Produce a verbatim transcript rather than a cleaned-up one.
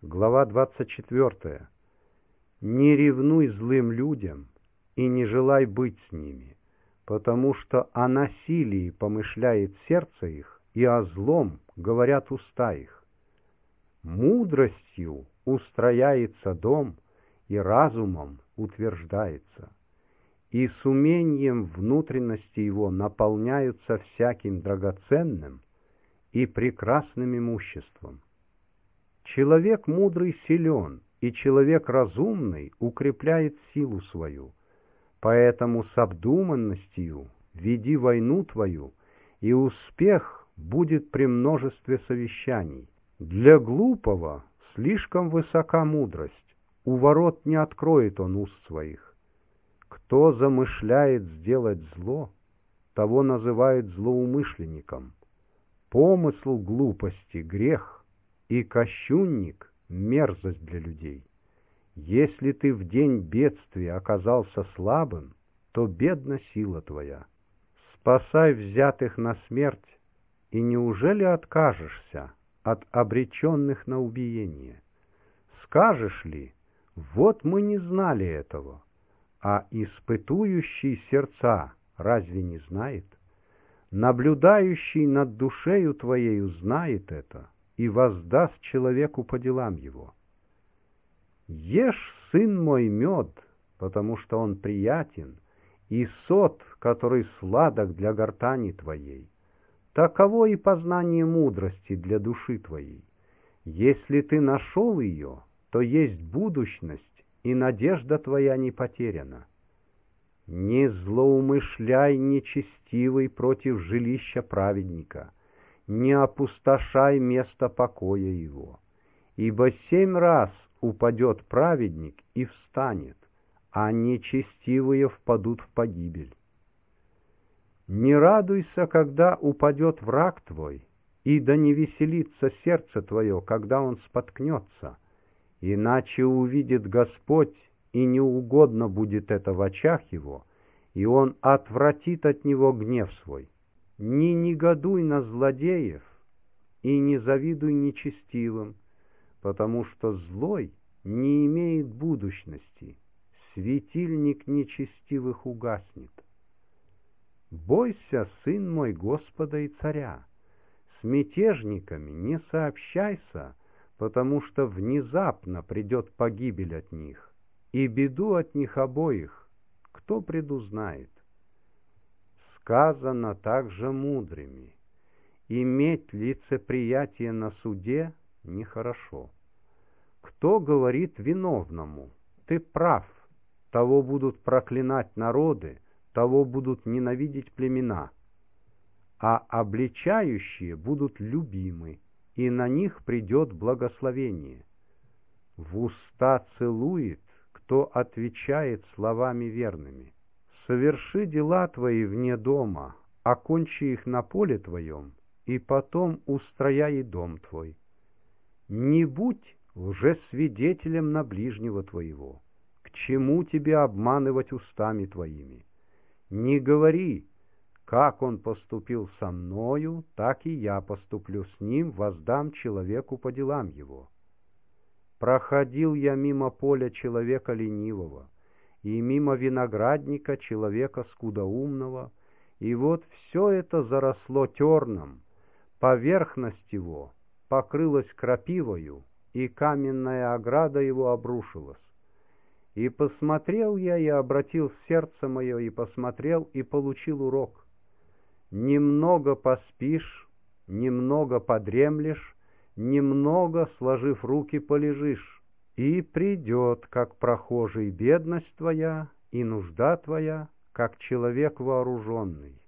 Глава двадцать четвёртая. «Не ревнуй злым людям и не желай быть с ними, потому что о насилии помышляет сердце их, и о злом говорят уста их. Мудростью устрояется дом, и разумом утверждается, и с умением внутренности его наполняются всяким драгоценным и прекрасным имуществом. Человек мудрый силен, и человек разумный укрепляет силу свою. Поэтому с обдуманностью веди войну твою, и успех будет при множестве совещаний. Для глупого слишком высока мудрость, у ворот не откроет он уст своих. Кто замышляет сделать зло, того называют злоумышленником. Помысл глупости — грех, и кощунник — мерзость для людей. Если ты в день бедствия оказался слабым, то бедна сила твоя. Спасай взятых на смерть, и неужели откажешься от обреченных на убиение? Скажешь ли: вот мы не знали этого, а испытующий сердца разве не знает? Наблюдающий над душею твоею знает это и воздаст человеку по делам его. Ешь, сын мой, мед, потому что он приятен, и сот, который сладок для гортани твоей. Таково и познание мудрости для души твоей. Если ты нашел ее, то есть будущность, и надежда твоя не потеряна. Не злоумышляй, нечестивый, против жилища праведника, не опустошай место покоя его, ибо семь раз упадет праведник и встанет, а нечестивые впадут в погибель. Не радуйся, когда упадет враг твой, и да не веселится сердце твое, когда он споткнется, иначе увидит Господь, и неугодно будет это в очах его, и он отвратит от него гнев свой. Не негодуй на злодеев и не завидуй нечестивым, потому что злой не имеет будущности, светильник нечестивых угаснет. Бойся, сын мой, Господа и царя, с мятежниками не сообщайся, потому что внезапно придет погибель от них, и беду от них обоих кто предузнает? Сказано также мудрыми: иметь лицеприятие на суде нехорошо. Кто говорит виновному: ты прав, того будут проклинать народы, того будут ненавидеть племена, а обличающие будут любимы, и на них придет благословение. В уста целует, кто отвечает словами верными. Соверши дела твои вне дома, окончи их на поле твоем, и потом устрояй дом твой. Не будь лжесвидетелем на ближнего твоего. К чему тебе обманывать устами твоими? Не говори: как он поступил со мною, так и я поступлю с ним, воздам человеку по делам его. Проходил я мимо поля человека ленивого, и мимо виноградника человека скудоумного, и вот все это заросло терном, поверхность его покрылась крапивою, и каменная ограда его обрушилась. И посмотрел я, и обратил сердце мое, и посмотрел, и получил урок. Немного поспишь, немного подремлешь, немного, сложив руки, полежишь, и придет, как прохожий, бедность твоя, и нужда твоя, как человек вооруженный.